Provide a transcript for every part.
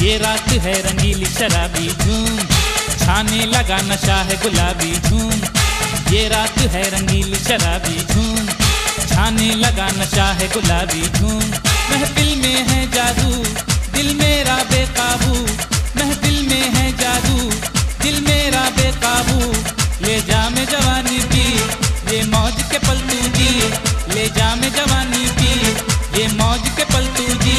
ये रात है रंगीली शराबी झूम, छाने लगा नशा है गुलाबी झूम। ये रात है रंगीली शराबी झूम, छाने लगा नशा है गुलाबी झूम। महफिल में है जादू, दिल मेरा बेकाबू। महफिल में है जादू, दिल मेरा बेकाबू। ले जा मैं जवानी की, ये मौज के पल तू जी। ले जा मैं जवानी की, ये मौज के पल तू जी।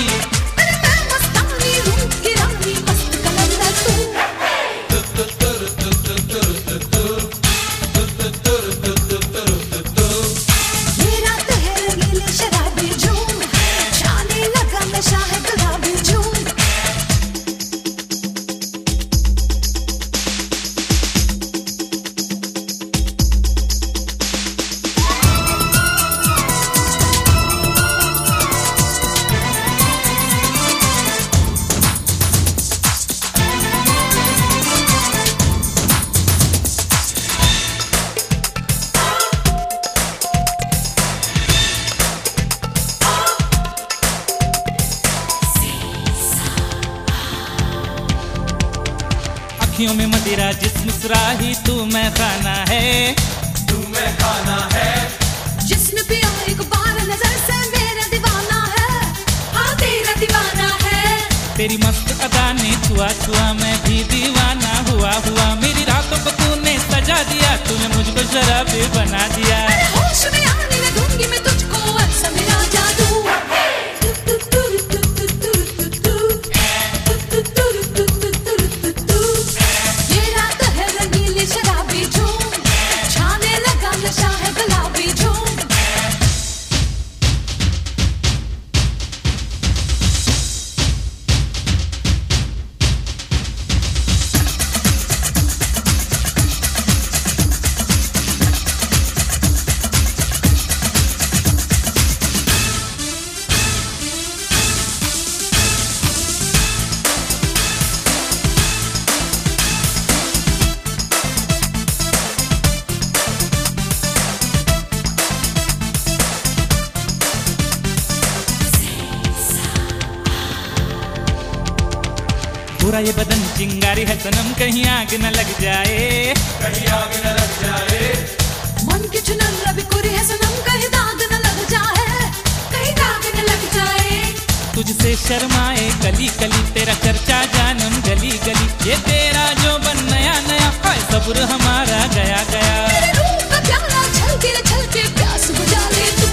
अखियों में मदिरा जिस्म सुराही, तू मैं खाना है, तू मैं खाना है। जिस्म पिया एक बार नजर से मेरा दीवाना है, हाँ तेरा दीवाना है। तेरी मस्त अदा ने छुआ छुआ मैं भी दीवाना हुआ हुआ। मेरी रातों को तूने सजा दिया, तूने मुझको शराबी बना दिया। होश में आने में दूंगी मैं तुझको ऐसा मेरा जादू। पूरा ये बदन चिंगारी है सनम, कहीं आग न लग जाए, कहीं आग न लग जाए। मन की चुनर रवि कोरी है सनम, कहीं दाग न लग जाए, कहीं दाग न लग जाए। तुझसे शर्माए कली कली, तेरा चर्चा जानम गली गली। ये तेरा जो बन नया नया, सब्र हमारा गया गया। तेरे रूप का प्याला छलके प्यास बुझा ले तू।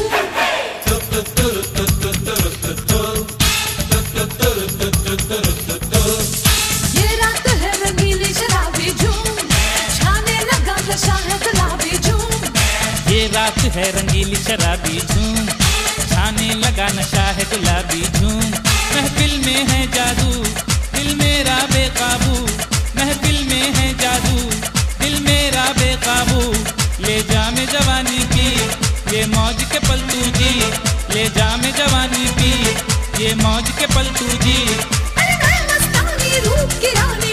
ये रात है रंगीली शराबी झूम, छाने लगा नशा है गुलाबी झूम। महफिल में है जादू, दिल मेरा बेकाबू। महफिल में है जादू, दिल मेरा बेकाबू। ले जा मैं जवानी की, ये मौज के पल तू जी। ले जा मैं जवानी की, ये मौज के पल तू जी। अरे मैं मस्तानी रूप की रानी।